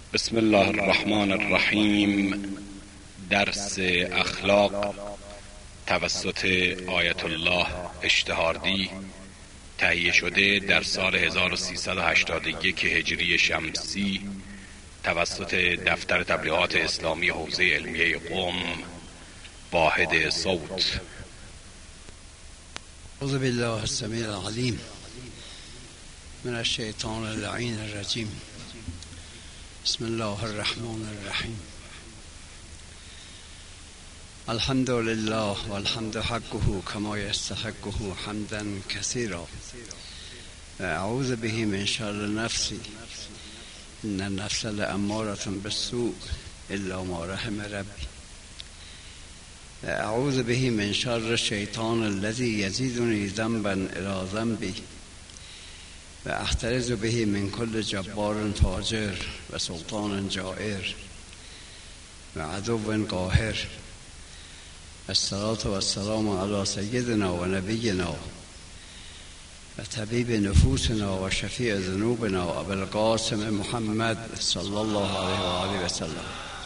بسم الله الرحمن الرحیم. درس اخلاق توسط آیت الله اشتهاردی تهیه شده در سال 1381 هجری شمسی توسط دفتر تبلیغات اسلامی حوزه علمیه قم. واحد صوت. اعوذ بالله السمیع العلیم من الشیطان اللعین الرجیم. بسم الله الرحمن الرحیم. الحمد لله والحمد حقه كما يستحقه حمدا كثيرا اعوذ به من شر نفسي ان النفس لأمارة بالسوء الا ما رحم ربي اعوذ به من شر الشيطان الذي يزيدني ذنبا الى ذنبي واحترز به من كل جبار فاجر وسلطان جائر وعدو قاهر. الصلاة والسلام على سيدنا ونبينا وطبيب نفوسنا وشفيع ذنوبنا أبي القاسم محمد صلى الله عليه وآله وسلم.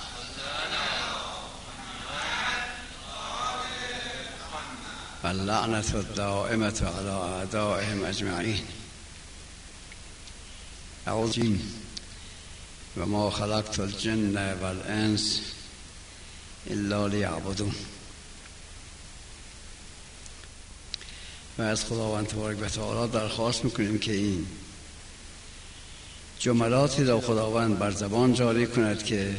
واللعنة الدائمة على أعدائهم أجمعين. أعوذ وما خلقت الجن والإنس إلا ليعبدون. و از خداوند تبارک و تعالی درخواست میکنیم که این جملاتی را خداوند بر زبان جاری کند که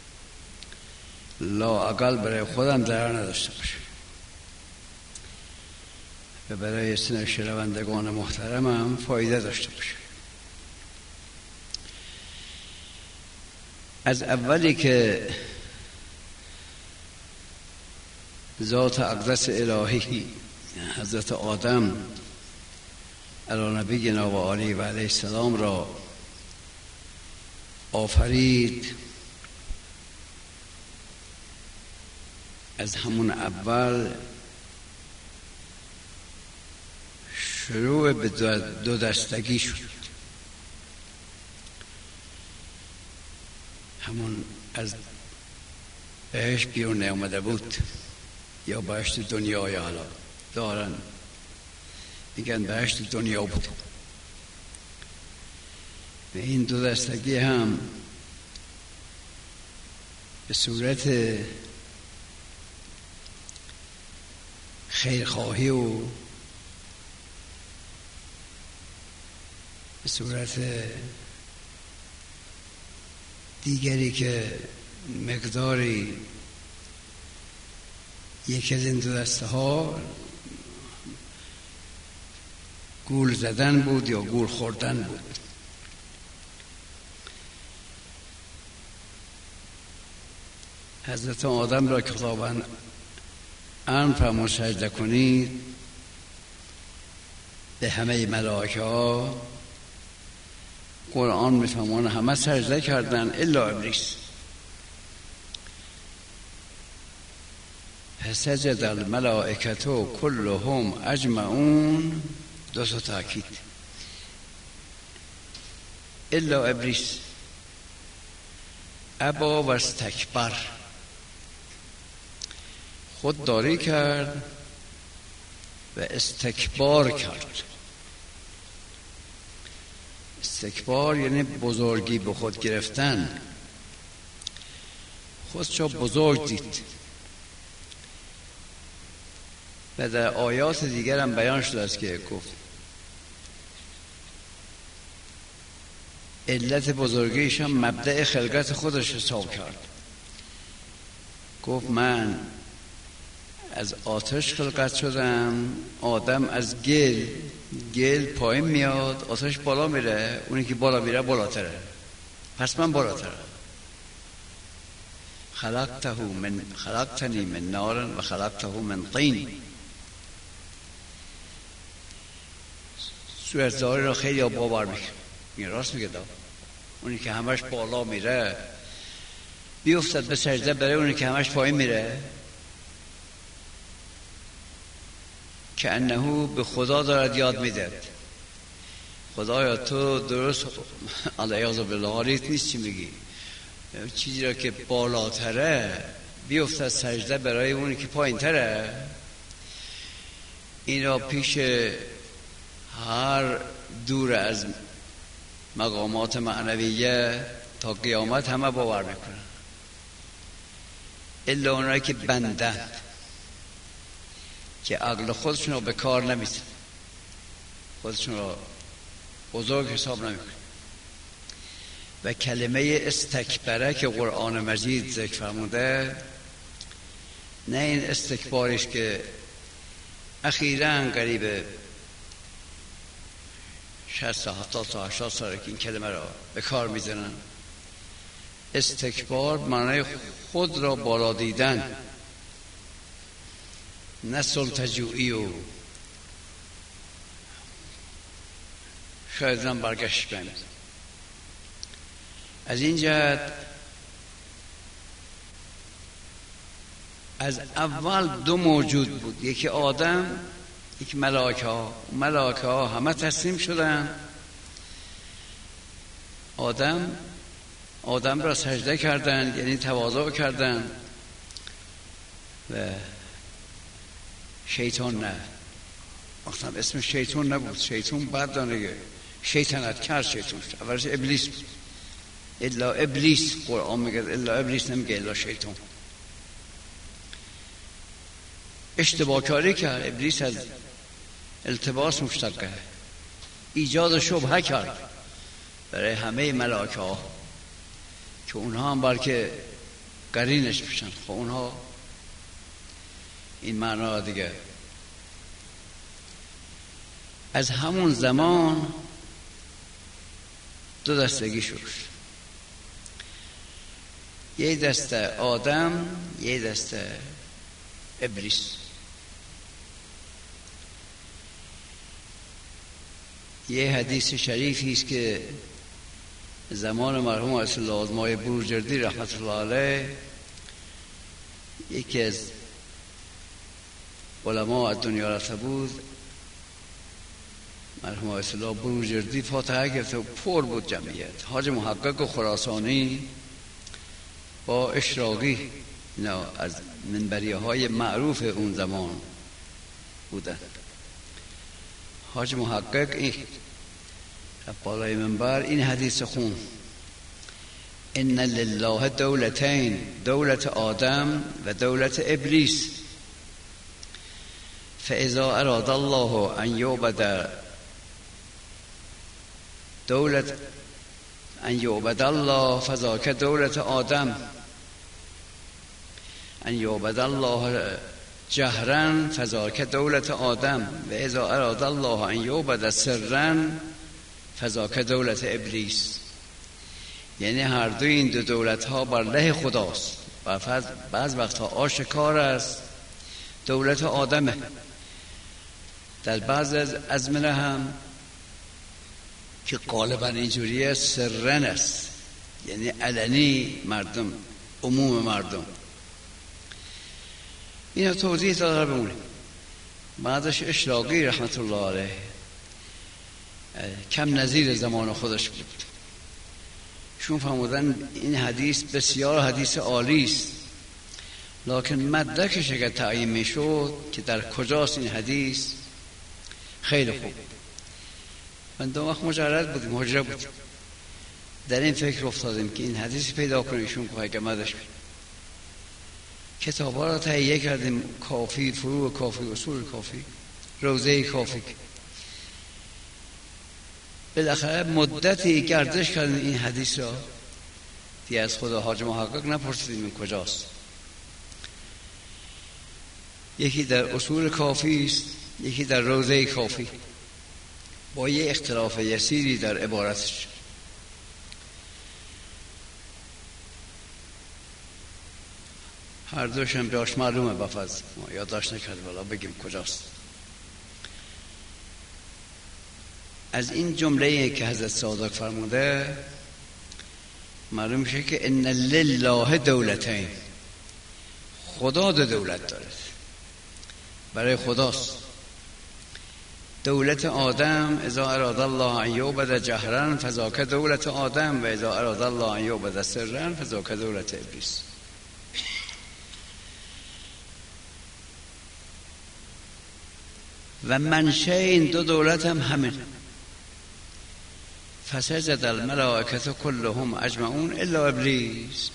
لااقل برای خودم ضرر نداشته باشه و برای شنوندگان محترمم فایده داشته باشه. از اولی که ذات اقدس الهی حضرت آدم علی نبینا و آله و علیه السلام را آفرید، از همون اول شروع به دو دستگی شد. همون از بهشت بیرون اومده بود، یا بهشت دنیای حالا دارن میگن بهشت دنیا بود. و این دو دستگی هم به صورت خیرخواهی و به صورت دیگری که مقداری یکی از این دو دسته ها گول زدن بود یا گول خوردن بود. حضرت آدم را که خداوند امر فرمود سجده کنید، به همه ملائکه ها قرآن میفرماید همه سجده کردن الا ابلیس. فسجد الملائکه كلهم اجمعون، دو تا تاکید، الا ابلیس ابا و استکبر، خودداری کرد و استکبار کرد. استکبار یعنی بزرگی به خود گرفتن، خودشو بزرگ دید. و در آیات دیگر هم بیان شده است که گفت علت بزرگیش هم مبدأ خلقت خودش حساب کرد. گفت من از آتش خلقت شدم، آدم از گل پایین میاد، آتش بالا میره، اونی که بالا میره بالاتره، پس من بالاتره. خلقتنی من نار و خلقته من طین. سورت زاری را خیلی باور میکنه، راست میگه دا. اونی که همش بالا میره بیفتد به سجده برای اونی که همش پایین میره، که انهو به خدا دارد یاد میده. خدایا تو درست علیاذ بالله حالیت نیست چی میگی، چیزی را که بالاتره بیفته سجده برای اونی که پایین تره. این را پیش هر دور از مقامات معنویه تا قیامت همه باور میکنن، الا اونایی که بندن، که عقل خودشون رو به کار نمیزن، خودشون رو بزرگ حساب نمیکنن. و کلمه استکبره که قرآن مجید ذکر فرموده، نه این استکبارش که اخیراً قریب 60 تا 70 تا 80 ساله که این کلمه را به کار میزنن. استکبار معنی خود را بالا دیدن، نه سلطه‌جویی و شاید هم برگشت کنید. از این جهت از اول دو موجود بود، یکی آدم، یکی ملائکه ها. ملائکه ها همه تسلیم شدن، آدم را سجده کردند، یعنی تواضع کردند، و شیطان نه. اصلا اسم شیطان نبود، شیطان بعد دانه شیطنت کرد. شیطان اولش ابلیس بود، الا ابلیس. قرآن میگه الا ابلیس، نمیگه الا شیطان. اشتباه کاری کرد ابلیس، از التباس مشتق کرد، ایجاد شبهه کرد برای همه ملائکه ها که اونها هم بلکه قرینش بشن. خب اونها این معنا دیگه. از همون زمان دو دستگی شد، یه دسته آدم، یه دسته ابلیس. یه حدیث شریفی است که زمان مرحوم آیت الله آزمای بروجردی رحمت الله علیه، یکی از علما از دنیا رفته بود، مرحوم آیت الله بروجردی فاتحه گرفته و پر بود جمعیت. حاج محقق و خراسانی با اشراقی، اینا از منبریه های معروف اون زمان بودن. حاج محقق این بالای منبر این حدیث خون: ان لله دولتین، دولت آدم و دولت ابلیس، فاذا اراد الله ان یعبد الله فذاک دولت آدم، ان یعبد الله جهرا فذاک دولت آدم، و اذا اراد الله ان یعبد سرا فذاک دولت ابلیس. یعنی هر دو این دو دولت ها بر له خداست و بعض وقتها آشکار است. دولت آدمه، در بعض از ازمنه هم که غالبا اینجوریه سرن است، یعنی علنی مردم، عموم مردم. اینا توضیح داده بمونه. بعدش اشراقی رحمت الله علیه کم نظیر زمان خودش بود، چون فهمودن این حدیث بسیار حدیث عالی است، لکن مدرکش اگر تعیین میشد که در کجاست این حدیث، خیلی خوب. من دو وقت مجرد بودیم، حجره بودیم، در این فکر افتادیم که این حدیث پیدا کنیشون که اگر مدرش بید. کتاب ها را تهیه کردیم، کافی، فروع کافی، اصول کافی، روزه کافی. بالاخره مدتی گردش کردیم این حدیث را، دیگه از خدا حاج محقق نپرسیدیم این کجاست. یکی در اصول کافی است، یکی در روزه کافی، با یه اختلاف یسیری در عبارتش. هر دوشم جاش معلومه، بفضل ما یادداشت نکردیم، والا بگیم کجاست. از این جمله‌ای که حضرت صادق فرموده معلوم میشه که ان لله دولتین، خدا دو دولت داره، برای خداست. دولت آدم اذا اراد الله ان یعبد جهرا فذاک دولت آدم و اذا اراد الله ان یعبد سرا فذاک دولت ابلیس. و منشأ این دو دولت هم همین. فسجد الملائکه كلهم اجمعون الا ابلیس.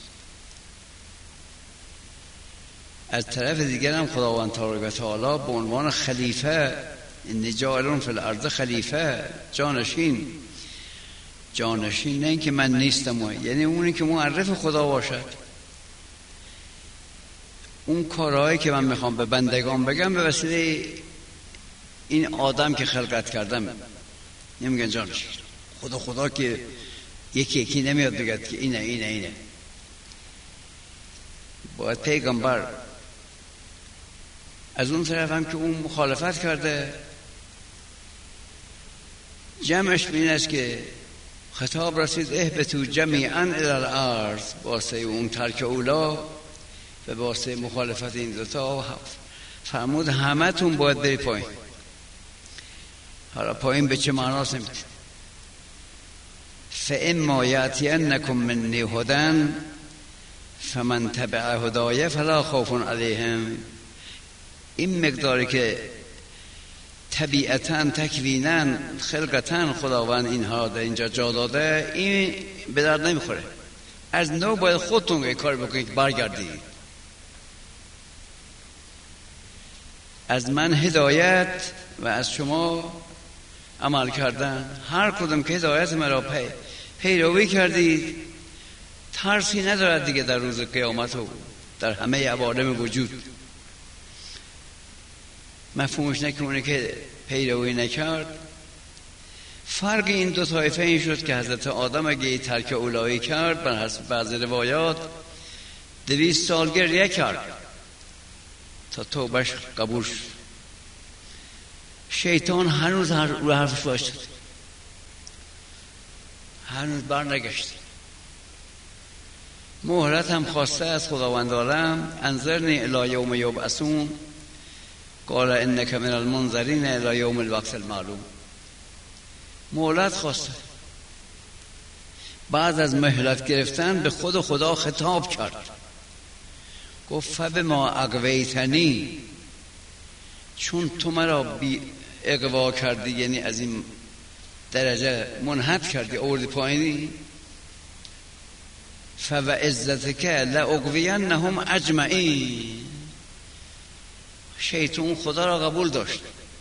از طرف دیگر هم خداوند تبارک و تعالی به عنوان خلیفه، انی جاعل فی الارض خلیفه، جانشین نه اینکه من نیستم، یعنی اونی که معرف خدا باشد. اون کارهایی که من میخوام به بندگان بگم به وسیله این آدم که خلقت کردم نمیگن جانشین. خدا که یکی نمیاد بگد که اینه. باید پیغمبر. از اون طرف هم که اون مخالفت کرده، جمعش بین است که خطاب رسید اهبطوا جمیعا الی الارض، واسه اون ترک اولا و واسه مخالفت این دوتا فرمود همه تون باید بری پایین. حالا پایین به چه معناست نمیدونم. فاما یأتینکم منی هدی فمن تبع هدای فلا خوف علیهم. این مقداری که طبیعتاً تکویناً خلقتاً خداوند اینها در اینجا جا داده، این به درد نمیخوره. از نو باید خودتون این کار بکنید، برگردید. از من هدایت و از شما عمل کردن. هر کدوم که هدایت مرا پیروی کردید، ترسی ندارد دیگه در روز قیامت و در همه عوالم وجود. مفهومش نه که اونه که پیروی نکرد. فرق این دو طایفه این شد که حضرت آدم اگه ترک اولایی کرد، بر حسب بعض روایات 200 سال گریه کرد تا توبهش قبول شد. شیطان هنوز رو حرفش باشد، هنوز بر نگشت. مهلت هم خواسته از خداوند عالم، انظرنی الی یوم یبعثون قال انک من المنظرین الی یوم الوقت المعلوم. مهلت خواسته. بعد از مهلت گرفتن به خود خدا خطاب کرد، گفت فبما اغویتنی، چون تو مرا بی اغوا کردی، یعنی از این درجه منحط کردی، آوردی پایینی، فوعزتک لاغوینهم اجمعین. شیطان خدا را قبول داشت،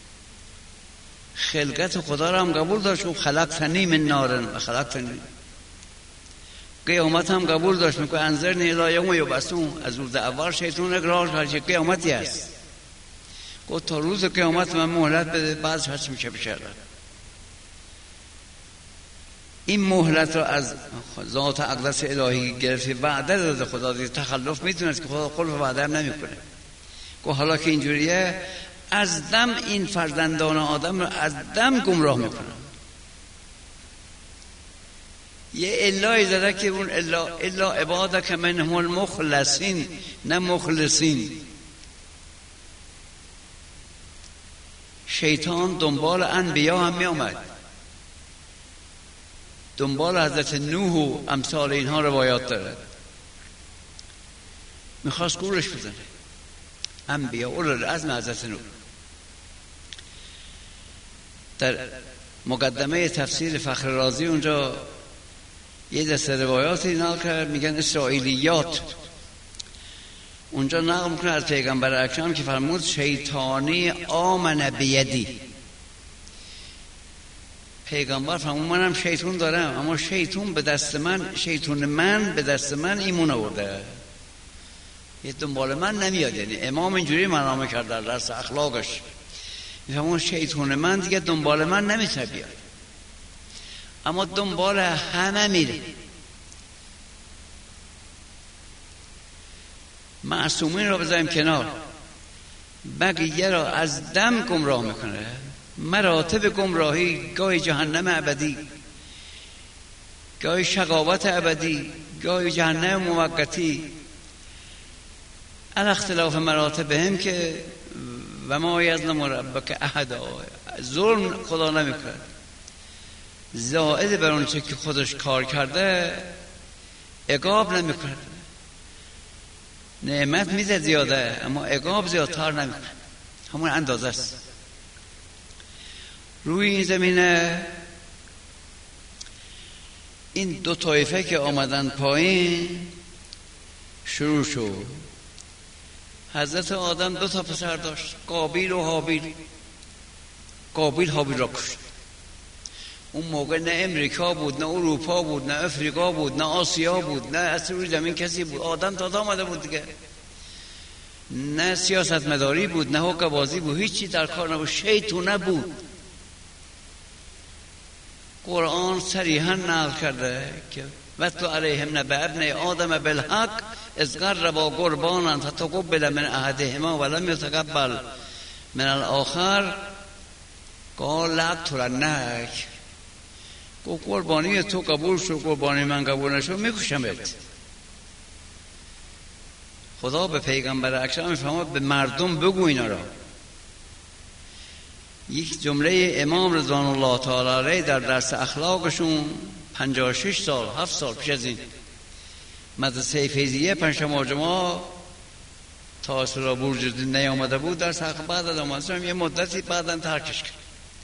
خلقت خدا را هم قبول داشت. و خلقتنی من نار و خلقتنی، قیامت هم قبول داشت. میگه انظرنی الی یوم یبعثون. از روز اول شیطان اقرار کرد که قیامتی است. گفت تا روز قیامت من مهلت بده، بعدش هرچی میشه بشه. این مهلت را از ذات اقدس الهی گرفتی، وعده داده خدا دیگه. تخلف میتونست که خدا خلف وعده هم نمیکنه. گفت حالا که اینجوریه، از دم این فرزندان آدم رو از دم گمراه میکنم. یه الهی زده که اون الا عبادک منهم المخلصین، نه مخلصین. شیطان دنبال انبیا هم می آمد، دنبال حضرت نوح و امثال اینها روایات داره. میخواست گورش بزنه انبیا اولوالعزم حضرت نوح. در مقدمه تفسیر فخر رازی اونجا یه دسته روایاتی نقل کرد، میگن اسرائیلیات. اونجا نقل میکنه از پیغمبر اکرم که فرمود شیطانی آمن بیدی. پیغمبر فرمود منم شیطان دارم، اما شیطان به دست من ایمون آورده، یه دنبال من نمیاد. یعنی امام اینجوری منامه کرد در درس اخلاقش، میفهمون شیطان من دیگه دنبال من نمیتونه بیاد، اما دنبال همه میره. معصومین را بذاریم کنار، بقیه را از دم گمراه میکنه. مراتب گمراهی، گاهی جهنم ابدی، گاهی شقاوت ابدی، گاهی جهنم موقتی. الاختلاف مراتب هم که و ما یظلم ربک احد، ظلم خدا نمیکنه، زائد بر اون چه که خودش کار کرده عقاب نمیکنه. نعمت میده زیاده اما عقاب زیادتر نمیکنه، همون اندازه است. روی این زمینه این دو طایفه که آمدن پایین شروع شد. حضرت آدم 2 پسر داشت، قابیل و هابیل. قابیل هابیل را کشت. اون موقع نه امریکا بود، نه اروپا بود، نه افریقا بود، نه آسیا بود، نه اصلا روی زمین کسی بود. آدم تازه آمده بود دیگه. نه سیاست مداری بود، نه حقه بازی بود، هیچی در کار نبود، شیطونه بود. قرآن صریحا نقل کرده که وَاتْلُ عَلَيْهِمْ نَبَأَ ابْنَيْ آدَمَ بِالْحَقِّ إِذْ قَرَّبَا قُرْبَانًا فَتُقُبِّلَ مِنْ أَحَدِهِمَا وَلَمْ يَتَقَبَّلْ مِنَ الْآخَرِ قَالَ لَأَقْتُلَنَّكَ. گفت قربانی تو قبول شد، قربانی من قبول نشد، میکشمت. خدا به پیغمبر اکرم میفرماد به مردم بگو اینا را. یک جمله امام رضوان الله تعالی علیه در درس اخلاقشون 56 سال 7 سال پیش از این مدرسه فیضیه پنجشنبه جمعه تا اصلا برج نیامده بود، درس اخلاق بعد از آمدن یه مدتی بعداً ترکش کرد.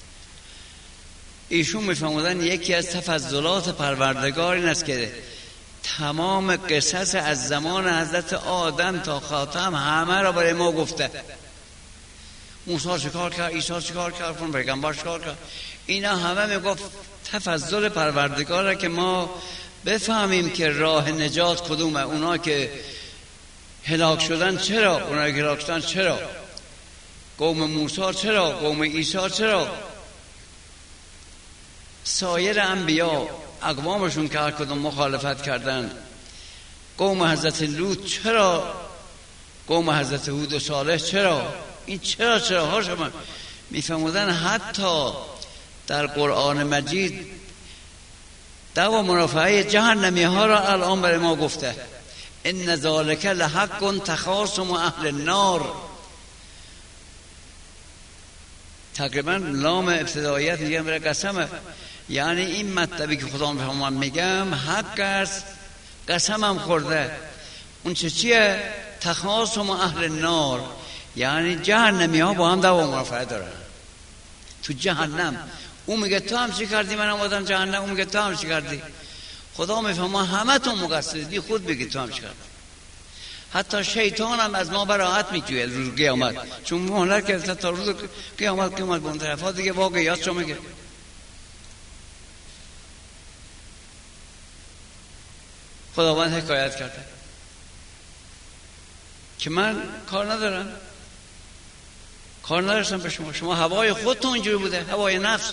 ایشون میفرمودن یکی از تفضلات پروردگار این است که تمام قصص از زمان حضرت آدم تا خاتم همه را برای ما گفته. موسی چیکار کرد، عیسی چیکار کرد، پیغمبر چیکار کرد. اینا همه میگفت تفضل پروردگاره که ما بفهمیم که راه نجات کدومه. اونا که هلاک شدن چرا، اونا که هلاک شدن چرا، قوم موسی چرا، قوم عیسی چرا، سایر انبیا اقوامشون که هر کدوم مخالفت کردن، قوم حضرت لوط چرا، قوم حضرت هود و صالح چرا. این چرا ها شما میفهمودن. حتی در قرآن مجید دعوا مرافعه جهنمی ها را الان برای ما گفته. ان ذالک لحق تخاصم اهل النار. تقریبا لام ابتداییت میگم برای قسمه، یعنی این مطلبی که خدا من میگم حق است، قسمم خورده. اون چیه؟ تخاصم اهل النار، یعنی جهنمی ها با هم دعوا مرافعه دارن تو جهنم. اون میگه تو هم چی کردی، من آمدم جهنم، اون میگه تو هم چی کردی. خدا میفهمه همه تون مقصرید، خود بگی تو هم چی کردی. حتی شیطان هم از ما براحت میگه روز قیامت، چون مهلت کرده تا روز قیامت به اون طرفا دیگه واقعیات شو میگه. خداوند حکایت کرده که من کار ندارم، کار نداشتم به شما هوای خودتون اینجوری بوده، هوای نفس.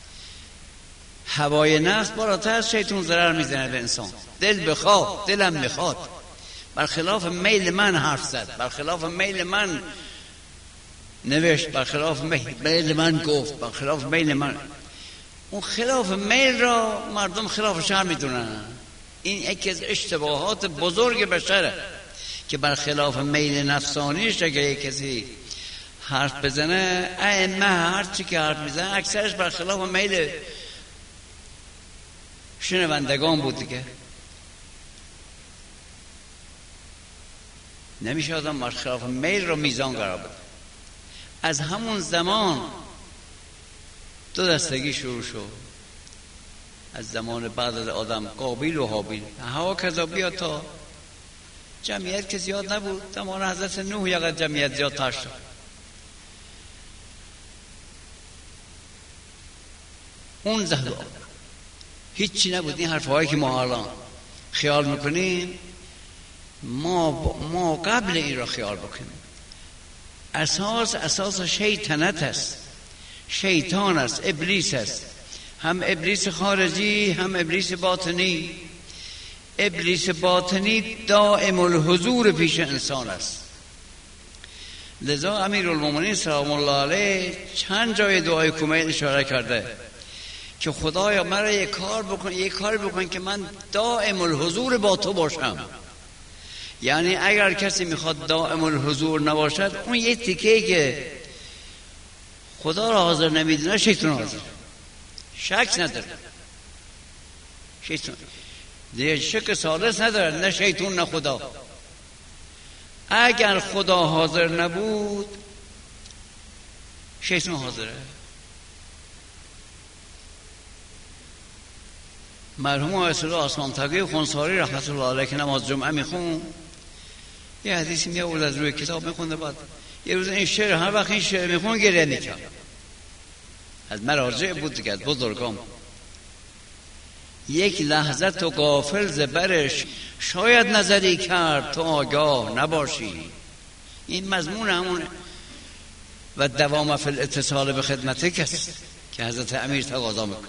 هوای نفس بالاتر از شیطان ضرر میزنه به انسان. دل بخواه، دلم میخواد، برخلاف میل من حرف زد، برخلاف میل من نوشت، برخلاف میل من گفت، برخلاف میل من. اون خلاف میل را مردم خلاف شرع میدونن. این یکی از اشتباهات بزرگ بشره که برخلاف میل نفسانیش اگه کسی حرف بزنه، ائمه هر چی که حرف میزنه اکثرش برخلاف میل شنوندگان بود دیگه. نمیشه آدم برخلاف میل رو میزان قرار بده. از همون زمان دو دستگی شروع شد. از زمان بعد از آدم قابیل و هابیل. هوا کذا بیاد تا جمعیت که زیاد نبود. زمان حضرت نوح یقدر جمعیت زیاد تر شد. اون زهد هیچی نبود. این حرفهایی که ما الان خیال میکنیم ما قبل این را خیال بکنیم. اساس شیطنت است، شیطان است، ابلیس است. هم ابلیس خارجی هم ابلیس باطنی. ابلیس باطنی دائم الحضور پیش انسان است. لذا امیرالمومنین سلام الله علیه چند جای دعای کمیل اشاره کرده که خدایا مرا یک کار بکن که من دائم الحضور با تو باشم. یعنی اگر کسی میخواد دائم الحضور نباشد، اون یه تیکه که خدا را حاضر نمیدونه شیطان حاضر، شک نداره. شیطان دیگه شک ثالث نداره، نه شیطان نه خدا. اگر خدا حاضر نبود شیطان حاضره. مرحوم آیت الله آسمان تقی خونساری رحمت الله علیه که نماز جمعه میخون، یه حدیثی میآورد از روی کتاب میخونده، بعد یه روز این شعر، هر وقت این شعر میخون گریه میکرد. از مراجع بود دیگه، از بزرگان. یک لحظه تو غافل ز برش، شاید نظری کرد تو آگاه نباشی. این مضمون همونه. و دوام فی الاتصال به خدمت کس که حضرت امیر تقاضا میکنه.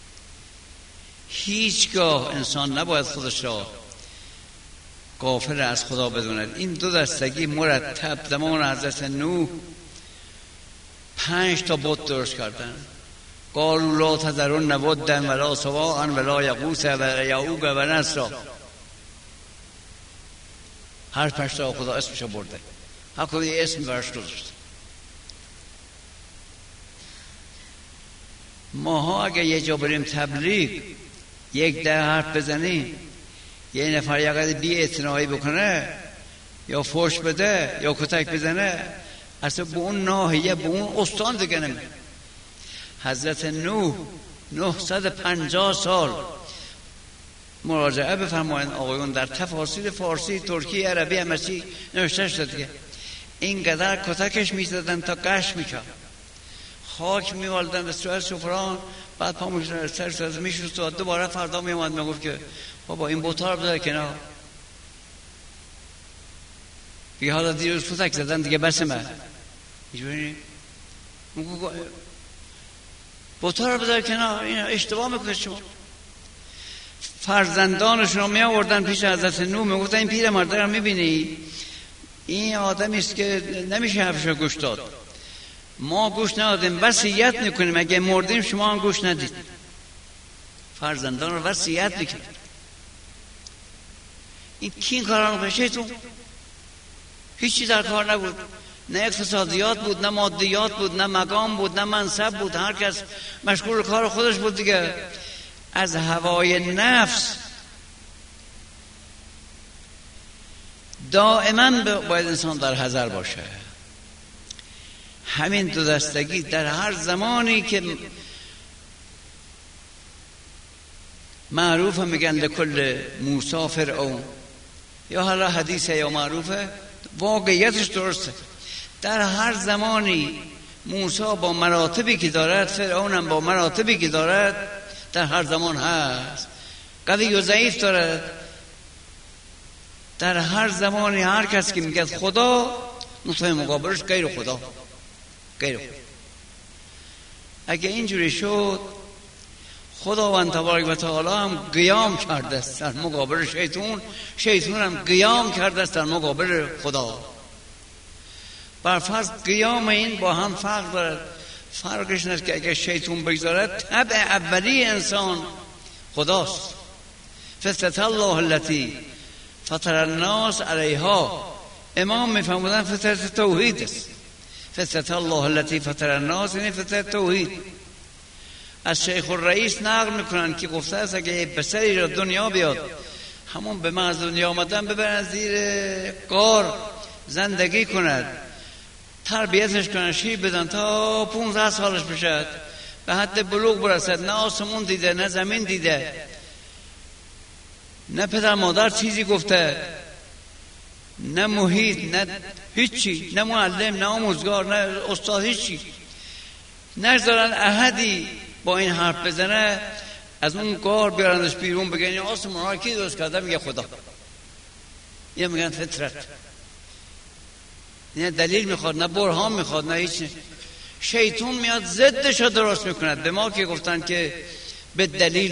هیچگاه انسان نباید خودش را غافل از خدا بدوند. این دو دستگی مرتب زمان حضرت نوح 5 تا بت درست کردن. قالوا لا تذرن ودا ولا سواعا ولا یغوث و یعوق و نسرا. هر 5 تا خدا اسمش برده، هر کدوم یه اسم براش گذاشته. ماها اگه یه جا بریم تبلیغ، یک ده حرف بزنیم، یه نفر یه قدر بی اعتنایی بکنه یا فوش بده یا کتک بزنه، اصلا به اون ناحیه به اون استان دیگه نمیره. حضرت نوح 950 سال مراجعه بفرمایند آقایون، در تفاسیر فارسی، ترکی، عربی همشی نوشته شده دیگه. اینقدر کتکش میزدن تا قش میکرد، خاک میوالدن به صورت سفران، بعد پا میشدن سرش میشست و دوباره فردا میومد میگفت که بابا این بوتا رو بذار کنار، دیگه حالا دیروز کتک زدن دیگه بس من اینجوری بوتا رو بذار کنار، این اشتباه میکنه. شما فرزندانشون رو میآوردن پیش حضرت نوح، میگفتن این پیر مرد رو میبینی، این آدمی است که نمیشه حرفشو گوش داد. ما گوش ندادیم، وصیت میکنیم اگه مردیم شما هم گوش ندید. فرزندان رو وصیت میکنیم. این کی این کارا رو شیطان؟ هیچی در کار نبود، نه اقتصادیات بود، نه مادیات بود، نه مقام بود، نه منصب بود. هر کس مشغول کار خودش بود دیگه. از هوای نفس دائما باید انسان در حذر باشه. همین دو دستگی در هر زمانی که معروف میگن لکل موسی فرعون، یا حالا حدیثه یا معروفه، واقعیتش درسته. در هر زمانی موسی با مراتبی که دارد، فرعون هم با مراتبی که دارد، در هر زمان هست. قوی و ضعیف دارد. در هر زمانی هر کس که میگه خدا، نقطه مقابلش غیر خدا، غیر خدا. اگه اینجوری شد، خداوند تبارک و تعالی هم قیام کرده است در مقابل شیطان، شیطان هم قیام کرده است در مقابل خدا. بر فرض قیام این با هم فرق دارد. فرقش نیست که اگه شیطان بگذارد، طبع اولی انسان خداست. فطرت الله التي فطر الناس علیها. امام میفهمودن فطرت توحید است. فطرت الله التي فطر الناس یعنی فطرت توحید. از شیخ الرئیس نقل میکنن که گفته است اگه پسری را دنیا بیاد، همون به محض دنیا آمدن ببرن زیر غار زندگی کند، تربیتش کنن، شیر بدن تا 15 سالش بشد، به حد بلوغ برسد، نه آسمون دیده، نه زمین دیده، نه پدر مادر چیزی گفته، نه محیط، نه هیچی، نه معلم، نه آموزگار، نه استاد، هیچی. نذارن احدی با این حرف بزنه، از اون غار بیارندش بیرون، بگن این آسمون ها کی درست کرده؟ میگه خدا. یا میگن فطرت. نه دلیل میخواد، نه برهان میخواد، نه هیچ. شیطان میاد ضدش رو درست میکند. به ما که گفتن که به دلیل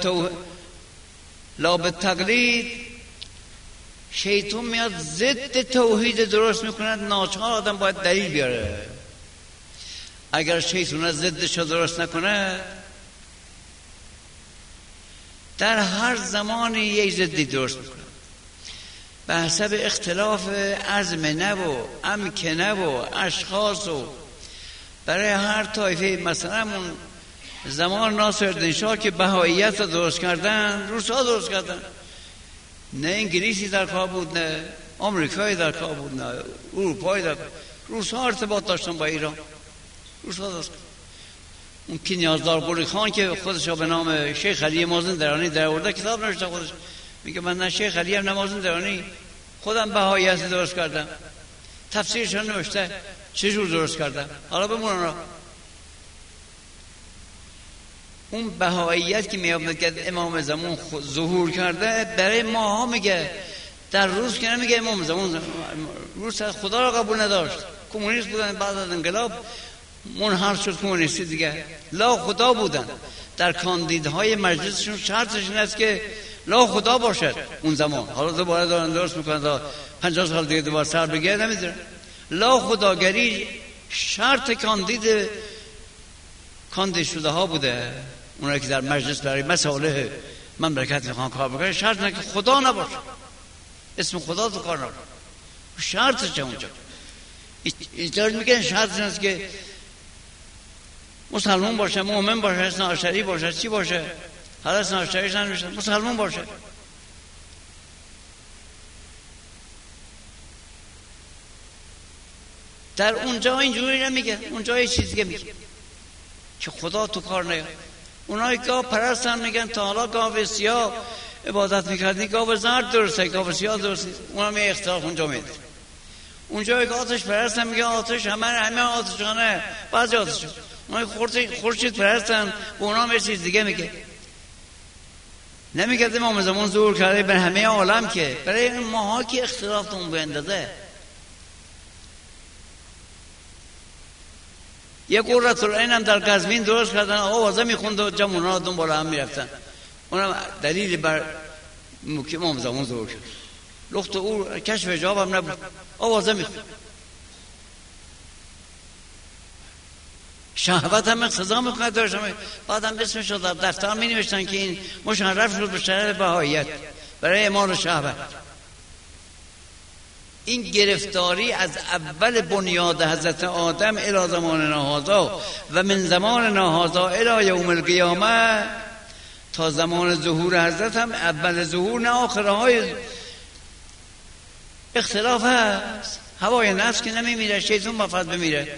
لا به تقلید، شیطان میاد ضد توحید درست میکند. ناچار آدم باید دلیل بیاره. اگر شیطان ضدش رو درست نکنه، در هر زمانی یک ضدی درست میکنه. به حسب اختلاف ازمنه و امکنه و اشخاص و برای هر طایفه. مثلا اون زمان ناصرالدین شاه که بهاییت رو درست کردن، روس‌ها درست کردن، نه انگلیسی در کار بود، نه آمریکایی در کار بود، نه اروپایی در کار. روس‌ها ارتباط داشتن با ایران، روس‌ها درست کردن. اون کینیازدار قلی خان که خودش به نام شیخ علی مازندرانی در آورده کتاب نوشته، خودش میگه من نه شیخ علی هم نه مازندرانی، خودم بهاییت درست کردم، تفسیرشان نوشته چجور درست کردم. حالا بمونن را اون بهاییت که میابند که امام زمان ظهور کرده برای ماها میگه، در روس که نمیگه امام زمان. روس خدا را قبول نداشت، کمونیست بودن، بعد از انقلاب منحل شد کمونیستی دیگه، لا خدا بودن. در کاندیدهای مجلسشون شرطش این است که لا خدا باشد اون زمان. حالا دوباره دارن درست میکنن تا 50 سال دیگه دوباره سر بگیره، نمیدونن. لا خداگری شرط کاندید شده ها بوده، اونایی که در مجلس برای مسائل مملکت میخوان کار بکنن، شرط نه که خدا نباشه، اسم خدا تو کار نباشه، شرطش اونجا. اینجا میگن شرط است که مسلمان باشه، مؤمن باشه، اثنا عشری باشه، چی باشه، هر اثنا عشریش نمیشه، مسلمان باشه. در اونجا اینجوری نمیگه، اونجا یه چیز دیگه میگه که خدا تو کار نیاد. اونایی که پرستن میگن تا حالا گاو سیاه عبادت میکردی، گاو زرد درسته، گاو سیاه درسته. اونم یه اختلاف اونجا میده. اونجا که آتش پرستن میگن آتش همه آتشانه، بعضی آتش. اونایی خورشید پرستن و اونام یه چیز دیگه میگه. نمیگه امام زمان ظهور کرده به همه عالم، که برای ماها که اختلاف اون بندازه. یه قرة العین هم در قزوین درست کردن، آوازه میخوند و جمعونا دنبال هم میرفتن. اونم دلیلی بر که امام زمان ظهور کرد. لخت او کشف حجاب هم نبود، آوازه میخوند. شهوت هم اقتضا میکنه داشتم. بعد هم اسمش رو در دفتر می نوشتن که این مشرف شد به شرح بهاییت برای اعمال شهوت. این گرفتاری از اول بنیاد حضرت آدم الی زماننا هذا و من زماننا هذا الی یوم القیامه تا زمان ظهور حضرت هم اول ظهور نه آخرهای اختلاف هست. هوای نفس که نمیمیره، شیطان مفاد بمیره.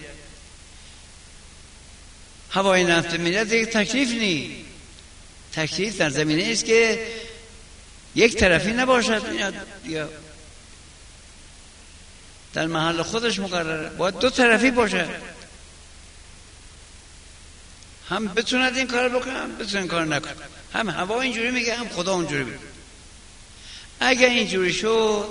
هوای نفس میره دیگه تکلیف نی. تکلیف در زمینه است که یک طرفی نباشد، یا در محل خودش مقرره، باید دو طرفی باشه. هم بتوند این کار بکنه، هم بتوند این کار نکنه. هم هوا اینجوری میگه، هم خدا اونجوری میگه. اگر اینجوری شد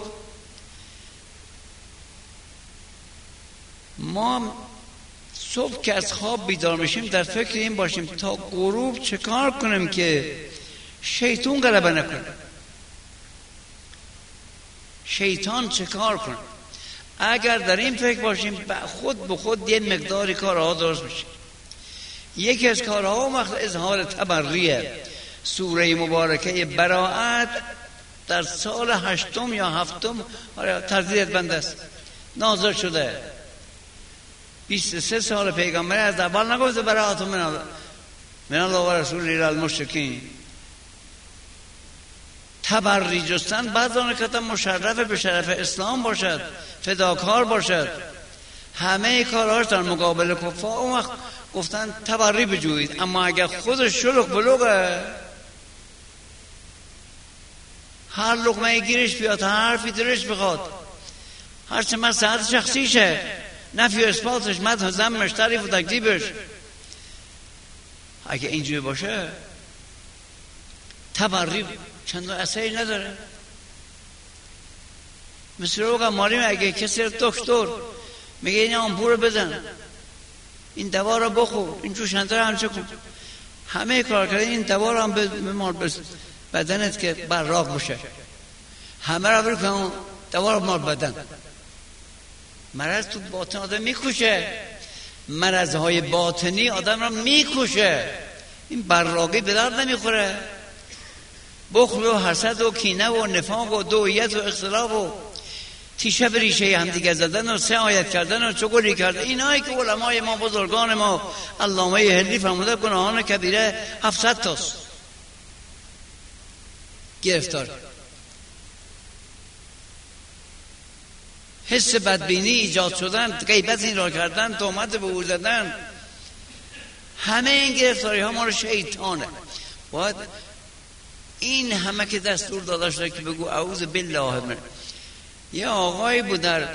ما صبح که از خواب بیدار میشیم در فکر این باشیم تا غروب چه کار کنیم که شیطان غلبه نکنه. شیطان چه کار کنه؟ اگر در این فکر باشیم خود به خود یه مقداری کارها درست میشه. یکی از کارها وقت اظهار تبریه. سوره مبارکه براءت در سال 8 یا 7 تردید بنده است نازل شده. 23 سال پیغمبر از اول نگفته براءت من الله و رسوله الی المشرکین. تبری جستن بعض آن کتا مشرف به شرف اسلام باشد، فداکار باشد، همه کارهاش در مقابل کفار. اون وقت گفتن تبری بجویید. اما اگر خودش شلوغ بلوغه، هر لقمه گیرش بیاد، هر حرفی درش بخواد، هرچه مصلحت شخصیشه، نفی و اثباتش، مدح و ذمش، تعریف و تکذیبش، اگه اینجوری باشه تبری چند اثری نداره. مثل روغ ماری اگه کسی دکتر میگه این آمپور بزن، این دوا رو بخور، این جوشنده رو همچه کن، همه کار کرده این دوا رو هم بمار بدنت که براق بشه، همه رو بری کنم دوا رو بمار بدن. مرض تو باطن آدم میکشه، مرضهای باطنی آدم رو میکشه. این براقی به درد نمیخوره. بخل و حسد و کینه و نفاق و دویت و اختلاف و تیشه به ریشه هم دیگه زدن و سعایت کردن و چگلی کردن. اینایی که علمای ما بزرگان ما علامه هندی فرموده گناهان کبیره 700 تاست گرفتار. حس بدبینی ایجاد شدن، غیبت این را کردن، تهمت به او زدن، همه این گرفتاری ها ما رو شیطانه. باید این همه که دستور داده شده که بگو اعوذ بالله من. یه آقایی بود در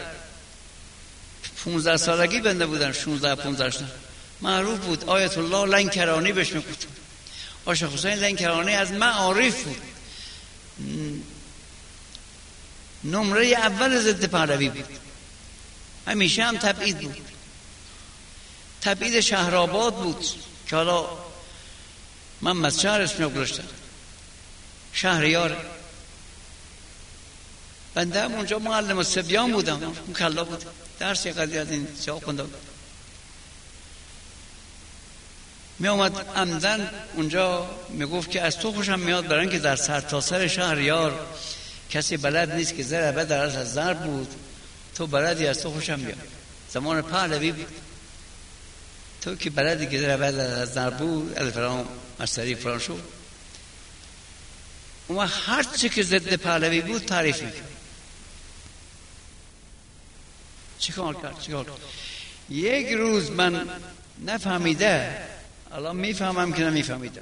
15 سالگی بنده بودن، 16-15 سال، معروف بود، آیت الله لنکرانی بهش میگفتن. آشق حسین لنکرانی از معارف بود، نمره اول ضد پهلوی بود، همیشه هم تبعید بود، تبعید شهرآباد بود که حالا محمد شهر اسمش گذاشتن، شهریار. بنده هم اونجا معلم الصبیان بودم، مکلا بود، درس قضیه از این جا خوندم. می اومد عمدن اونجا میگفت که از تو خوشم میاد، برای اینکه در سرتاسر شهریار کسی بلد نیست که ضربه در از ضرب بود، تو بلدی، از تو خوشم میاد. زمان پهلوی بود، تو که بلدی که ضربه در از ضرب بود، از فرام مستری فران شد. اما هر چی که ضد پهلوی بود تعریف میکرد. چیکار کرد؟ یک روز من نفهمیده، الان میفهمم که نمیفهمیدم،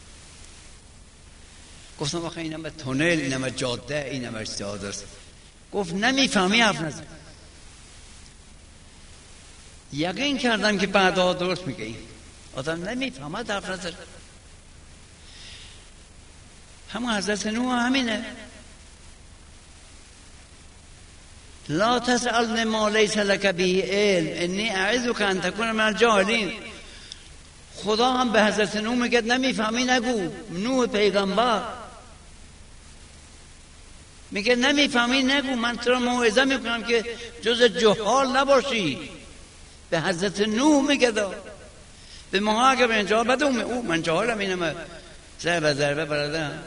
گفتم آخه اینم تونل، اینم جاده، اینم اجتهاد است. گفت نمیفهمی، حرف نزن. یقین کردم که بعدا درست میگه، این آدم نمیفهمد، حرف نزن. همون حضرت نوح همینه، لا تسألنی ما لیس لک به علم انی اعظک ان تکون من الجاهلین. خدا هم به حضرت نوح میگه نمیفهمی نگو. نوح پیغمبر میگه نمیفهمی نگو، من تو را موعظه میکنم که جز جهال نباشی. به حضرت نوح میگه به ما اگر به اینجا بدوم او من جهالم، اینم ضربه بردم.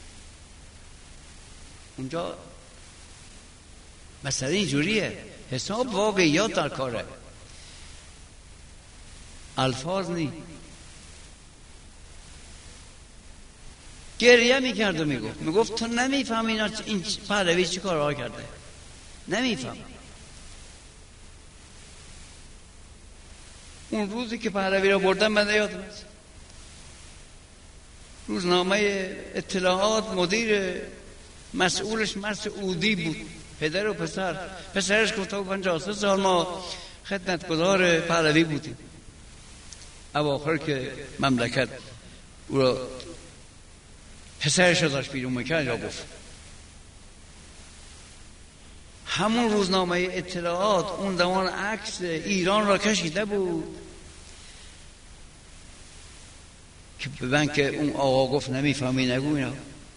اونجا مسئله اینجوریه، حساب واقعیات در کاره، الفاظ نی. گریه میکرد و میگفت تو نمیفهمی این پهلوی چی کارها کرده، نمیفهم. اون روزی که پهلوی را بردن من یادم است، روزنامه اطلاعات مدیر مسئولش مسعودی بود، پدر و پسرش گفت 53 سال ما خدمتگزار پهلوی بودیم. اواخر که مملکت او را پسرش را داشت بیرون میکرد، یا گفت همون روزنامه اطلاعات اون زمان عکس ایران را کشیده بود که به من که اون آقا گفت نمیفهمی نگو، اینا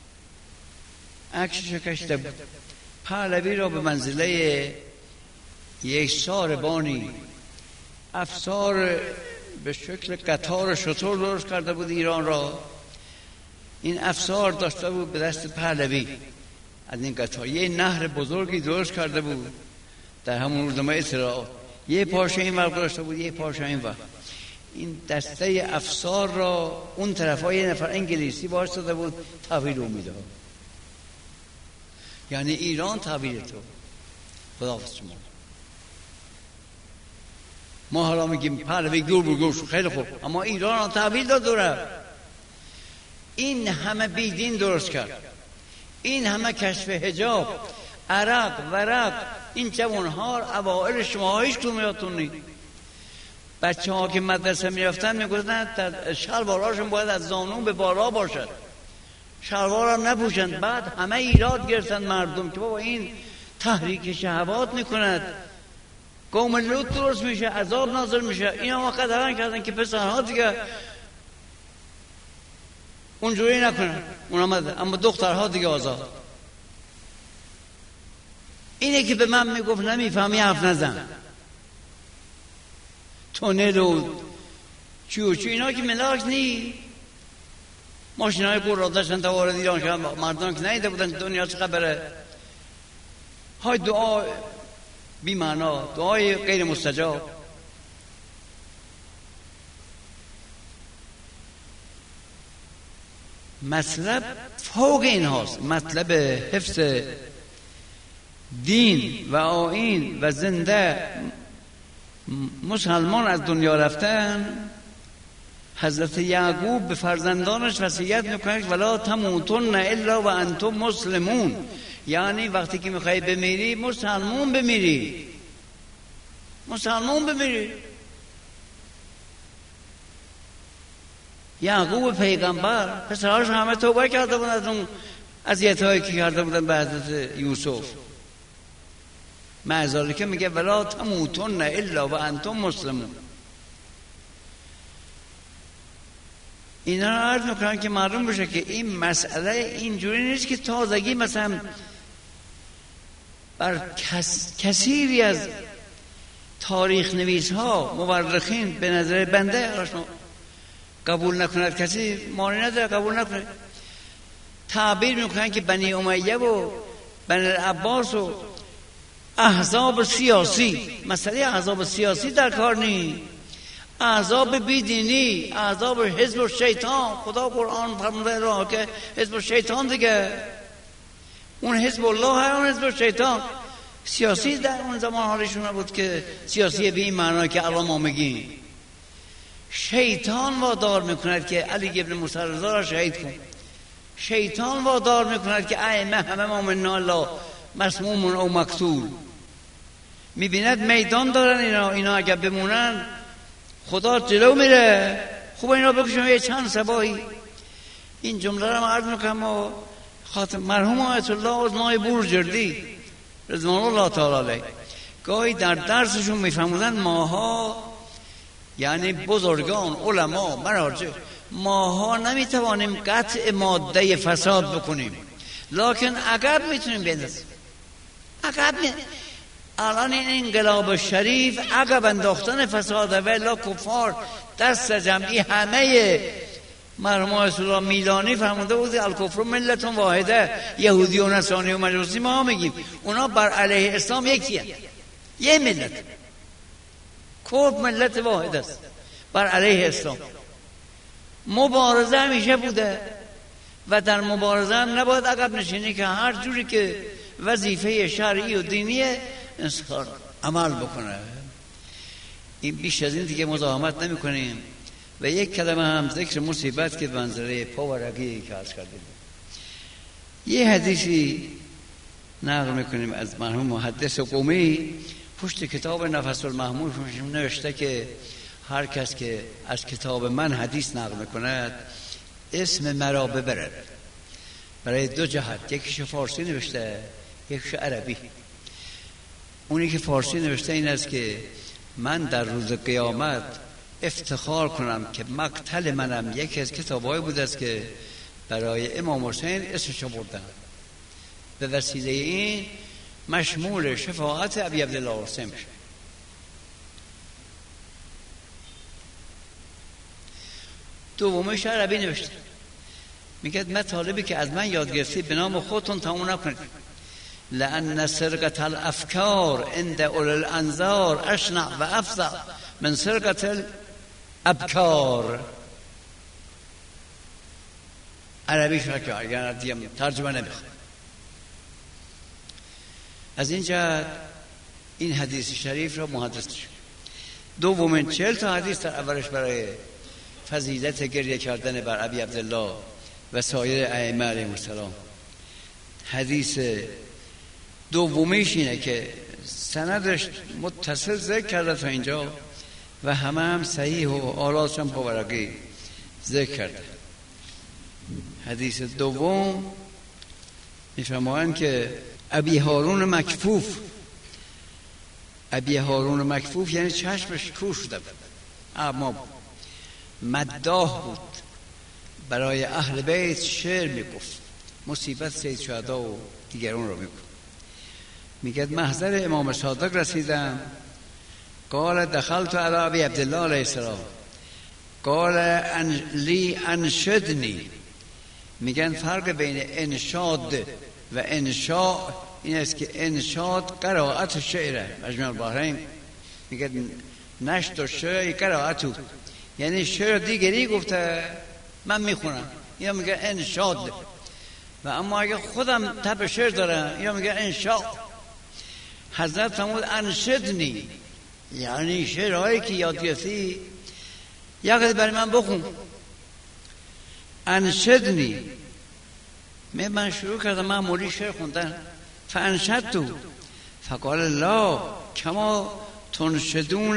عکسش کشیده بود. پهلوی را به منزله یک ساربانی، افسار به شکل قطار شتر درست کرده بود ایران را. این افسار داشته بود به دست پهلوی از این قطار یه نهر بزرگی درست کرده بود در همون روزنامه اطلاعات. یه پارچه این ور داشته بود، یه پارچه این ور. این دسته افسار را اون طرفا یه نفر انگلیسی باش داده بود تحویل او میداد، یعنی ایران تحویل تو. خداحافظ شما. ما حالا میگیم پهلوی گور شو، خیلی خوب، اما ایران را تحویل داد دوره. این همه بیدین درست کرد، این همه کشف حجاب، عرق ورق. این جوانها اوائل شما هیچ کدوم یادتون نیست. بچه ها که مدرسه میرفتن میگفتن شلواراشون باید از زانو به بالا باشد، شلوار را نپوشند. بعد همه ایراد گرفتن مردم که بابا این تحریک شهوات میکند، قوم لوط درست میشه، عذاب نازل میشه. این هم قدرن کردن که پسرها دیگه اونجوری نکنن، اما دخترها دیگه آزاد. اینه که به من میگفت نمیفهمی، حرف نزن. تونل و چی اینا که ملاک نی. ماشین های قرادشن تا وارد ایران شدن، مردان که نیده بودن دنیا چه خبره. های دعا بی معنا، دعای غیر مستجاب. مطلب فوق این هاست. مطلب حفظ دین و آیین و زنده مسلمان از دنیا رفتن. حضرت یعقوب به فرزندانش وصیت میکنه ولا تموتن الا و انتم مسلمون، یعنی وقتی که میخوای بمیری مسلمان بمیری، مسلمان بمیری. یعقوب پیغمبر پسرهاش همه توبه کرده بودن از اون اذیت‌هایی که کرده بودن به حضرت یوسف. معذالی که میگه ولا تموتن الا و انتم مسلمون. اینا رو عرض میکنن که معلوم بشه که این مسئله اینجوری نیست که تازگی مثلا بر کثیری از تاریخ نویس ها مورخین به نظر بنده قبول نکند، کسی مانع نداره قبول نکنه، تعبیر میکنن که بنی امیه و بنی العباس و احزاب سیاسی، مسئله احزاب سیاسی در کار نیست، احزاب بیدینی، احزاب حزب شیطان. خدا قرآن فرموده راه که حزب شیطان دیگه، اون حزب الله ہے، اون حزب شیطان. سیاسی در اون زمان حالشون نبود که سیاسی به این معنی که الان ما میگیم. شیطان وادار میکند که علی ابن موسی رضا را شهید کن. شیطان وادار میکند که ائمه همه مؤمنین الله مسموم او مقتول. میبیند میدان دارن اینا اگر بمونن خدا جلو میره، خوب اینا بکشم یه چند سبایی. این جمله را عرض میکنم و خاطر مرحوم آیت الله عظمای بورجردی رضوان الله تعالی علیه گاهی در درسشون میفهمودن ماها، یعنی بزرگان علما مراجع، ماها نمیتوانیم قطع ماده فساد بکنیم، لکن عقب میتونیم بندازیم. عقب الان این انقلاب شریف عقب انداختن فساد و الا کفار دست جمعی. همه مرحوم رسول الله میلانی فرموده بود الکفر ملت واحده، یهودی و نصرانی و مجوسی ما میگیم اونا بر علیه اسلام یکیه، یه ملت. کفر ملت واحد است بر علیه اسلام. مبارزه همیشه بوده و در مبارزه هم نباید عقب نشینی که هر جوری که وظیفه شرعی و دینی انسان عمل بکنه. این بیش از این دیگه مزاحمت نمی کنیم. و یک کلمه هم ذکر مصیبت که منظره پاورقی که عرض کردیم. یه حدیثی نقل میکنیم از مرحوم محدث قمی پشت کتاب نفس المحمول نوشته که هر کس که از کتاب من حدیث نقل میکند اسم مرا ببرد. برای دو جهت، یکیش فارسی نوشته یکیش عربی. اونی که فارسی نوشته این است که من در روز قیامت افتخار کنم که مقتل منم یکی از کتاب‌های بوده است که برای امام حسین اسمش بردن، به وسیله این مشمول شفاعت ابی عبدالله حسین میشه. دومش عربی نوشته، میگه مطالبی که از من یاد گرفتی به نام خودتون تموم نکنید. لأن سرقة الافکار عند اول الانظار اشنع و افضع من سرقة الابکار. عربی شکر اگر دیم ترجمه نمیخواد. از این جهت این حدیث شریف را محدث شد. دومین 40 تا حدیث در اولش برای فضیلت گریه کردن بر ابی عبدالله و سایر ائمه علیهم السلام. حدیث دومیش اینه که سندش متصل ذکر کرده تا اینجا و همه هم صحیح و آرازش هم پاورقی ذکر کرده. حدیث دوم میفرمایند که ابی هارون مکفوف، ابی هارون مکفوف یعنی چشمش کور شده بود، اما مداح بود، برای اهل بیت شعر میگفت، مصیبت سید شهدا و دیگران رو میگفت. میگه محضر امام صادق رسیدم، قال دخلت علی ابی عبدالله علیه السلام قال لی انشدنی. میگن فرق بین انشاد و انشاء این است که انشاد قرائت شعره. مجموع البحرین میگه نشت و شعر قرائتو، یعنی شعر دیگری گفته من میخونم، یا میگه انشاد. و اما اگه خودم تب شعر دارم یا میگه انشاد. حضرت فرمود انشدنی، یعنی شعرهایی که یاد گرفتی یاد برای من بخون. انشدنی، من شروع کردم معمولی شعر خوندن. فانشدتو فقال الله کما تنشدون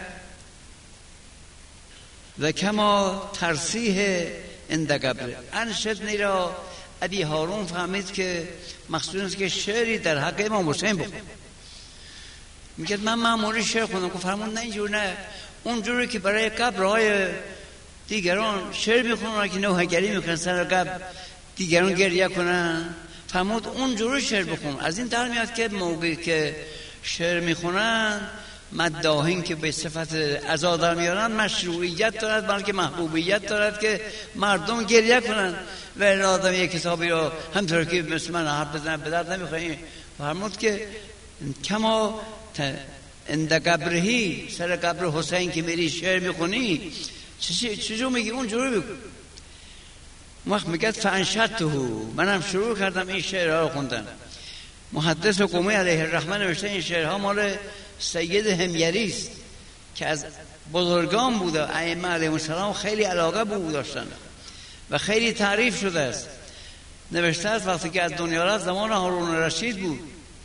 و کما ترسیح عند قبر. انشدنی را ابی هارون فهمید که مقصود است که شعری در حق امام حسین بخون. میگه من معمولی شعر خوندم. که فرمون نه اینجور، نه اونجوری که برای قبرهای دیگران شعر میخونن که نوحه‌گری میکنن سر قبر دیگران گریه کنن. فرمود اونجوری شعر بخون. از این در میاد که موقعی که شعر میخونن مداحین که به صفت عزا در میارن مشروعیت دارد بلکه محبوبیت دارد که مردم گریه کنن. و آدم یک کتابی رو همطور که مثل من حرف بزنن به درد نمیخوره. فرمود که کما عند قبرهی، سر قبر حسین که میری شعر میخونی چجور میگی اونجوری بگو. وقت میگه فانشدته، منم شروع کردم این شعرها رو خوندن. محدث قمی علیه الرحمه نوشته این شعرها مال سید حمیری است که از بزرگان بوده، ائمه علیهم السلام خیلی علاقه بود داشتن و خیلی تعریف شده است. نوشته است وقتی که از دنیا رفت زمان هارون رشید بود،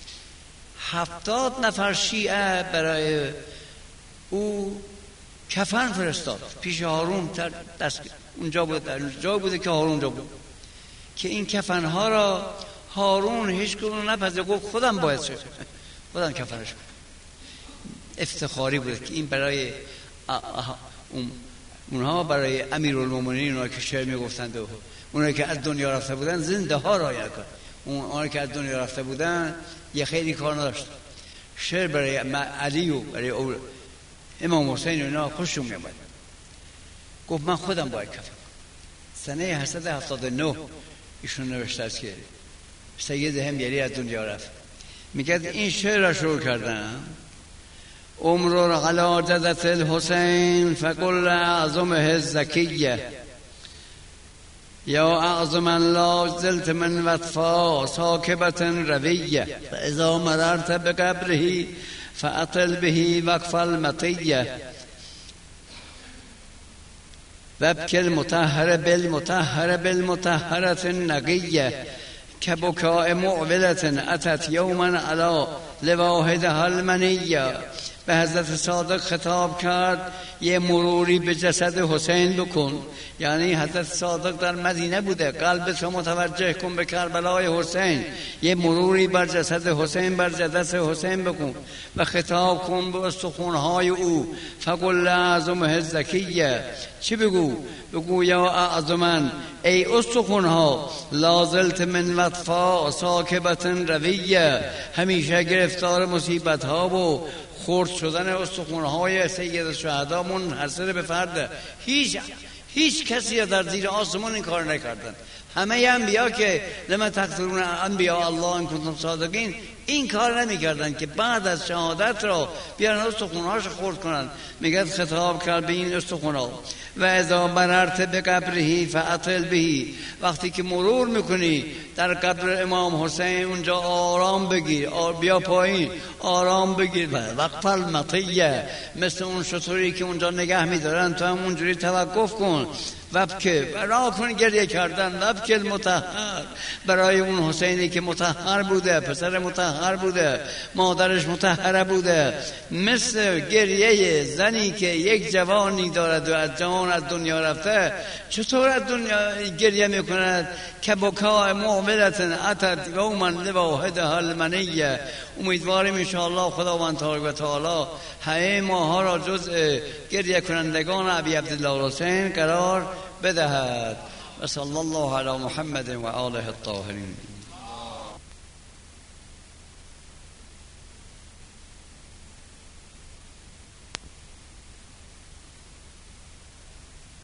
70 نفر شیعه برای او کفن فرستاد پیش هارون. اونجا بود، در جا بوده که هارون جا بود، که این کفنها را هارون هیچ کدوم نپذیرفت، گفت خودم باید شد، خودم کفنش کنم. افتخاری بود که این برای اونها برای امیرالمومنین، اونها که شعر میگفتند و اونها که از دنیا رفته بودن زنده ها رعایت کن. اونها که از دنیا رفته بودن یه خیلی کار نداشت. شعر برای علی و برای امام حسین و اینا خوششون میاد. گفت من خودم باید کفن. سنه 879 ایشون نوشته است که سید حمیری از دنیا رفت. میگه این شعر را شروع کردم: عمر علی جدت الحسین فقل اعظمه الزکیه یا اعظم لا زلت من وطفا ساکبت رویه فاذا مررت بقبره فاطل به وقف المطیه وابکی المطهر بالمطهر بالمطهرة النقیه كبكاء معولة اتت یوما علی لواحدها المنیه. به حضرت صادق خطاب کرد یه مروری به جسد حسین بکن. یعنی حضرت صادق در مدینه بوده، قلبت رو متوجه کن به کربلای حسین، یه مروری بر جسد حسین، بر جسد حسین بکن و خطاب کن به استخوان‌های او. فقل اعظمه الزکیه، چی بگو؟ بگو یا اعظمن ای استخوان‌ها لازلت من وطفا ساکبت رویه، همیشه گرفتار مصیبت‌ها و خرد شدن استخوان‌های سید شهدا منحصر به فرد. هیچ کسی در زیر آسمان این کار نکردن. همه انبیا که لما تقتلون انبیا الله ان کنتم صادقین این کار نمیکردن که بعد از شهادت را بیان استخوان‌هاش خرد کنن. میگه خطاب کرد به این استخوان‌ها و اذا مررت بقبره فاطل به، وقتی که مرور میکنی در قبر امام حسین اونجا آرام بگیر، بیا پایین آرام بگیر. وقف المطیه، مثل اون شطوری که اونجا نگه میدارن تو هم اونجوری توقف کن. وبکه، راه کن گریه کردن. وبکه المطهر، برای اون حسینی که مطهر بوده، پسر مطهر بوده، مادرش مطهره بوده، مثل گریه زنی که یک جوانی دارد و از جوان از دنیا رفته چطور از دنیا گریه میکند؟ که بکاء معولة اتت یوما لواحدها المنیه. امیدواریم انشاءالله خداوند تبارک و تعالی همه ماها را جزء گریه کنندگان ابی عبدالله حسین قرار بدهد. و صلی الله علی محمد و آله الطاهرین.